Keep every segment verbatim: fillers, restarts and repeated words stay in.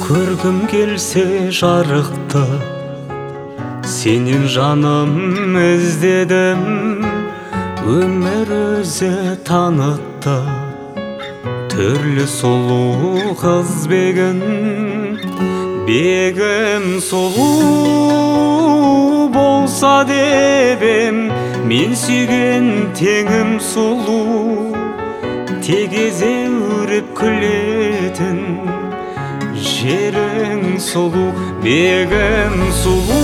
Көргім келсе жарықта, сенен жаным іздедім. Өмір өзі танытты түрлі сұлу қыз бегін. Бегім сұлу болса деп ем, мен сүйген теңім сұлу. Тегезе өріп күлетін жерің сұлу. Бегім сұлу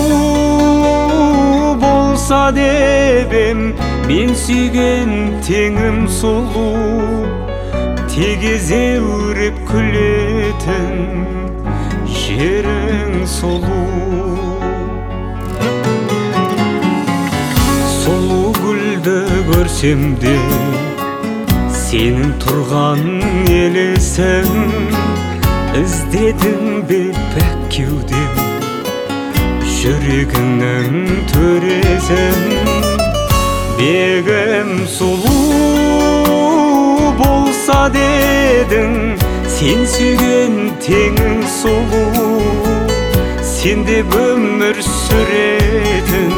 болса деп ем, мен сүйген теңім сұлу. Тегезе өріп күлетін жерің сұлу. Сұлу гүлді көрсем де сенің тұрған елесің. Іздедің бе пәк кеудем жүрегіңнің төресін. Бегім сұлу болса дедің, сен сүйген теңің сұлу. Сен деп өмір сүретін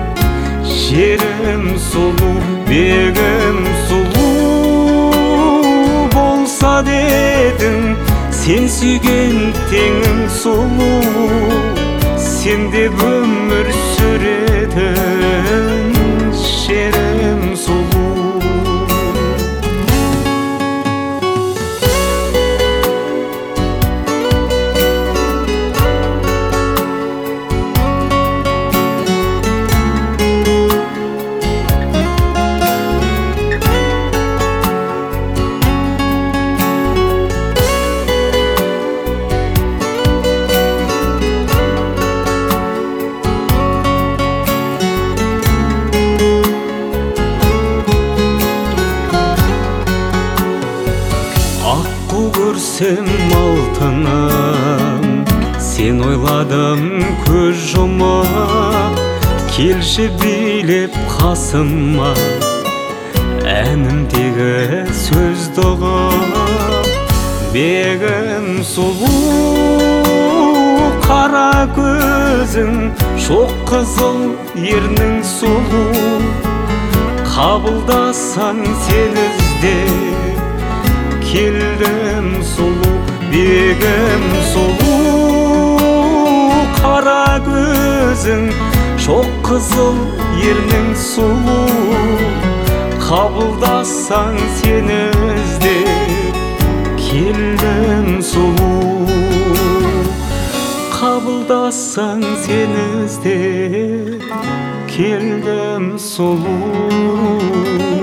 жерім сұлу. Бегім сұлу болса дедің, сен сүйген теңің сұлу. Сен деп өмір сүретін жерім сұлу. Аққу көрсем алтыным, сен ойладым көз жұмып. Келші билеп қасыма әнімдегі сөзді ұғып. Бегім сұлу қара көзің, шоқ қызыл ернің сұлу. Қабылдасаң сен іздеп келдім сұлу. Бегім сұлу қара көзің, шоқ қызыл ернің сұлу. Қабылдасаң сен іздеп келдім сұлу. Қабылдасаң сен іздеп келдім сұлу.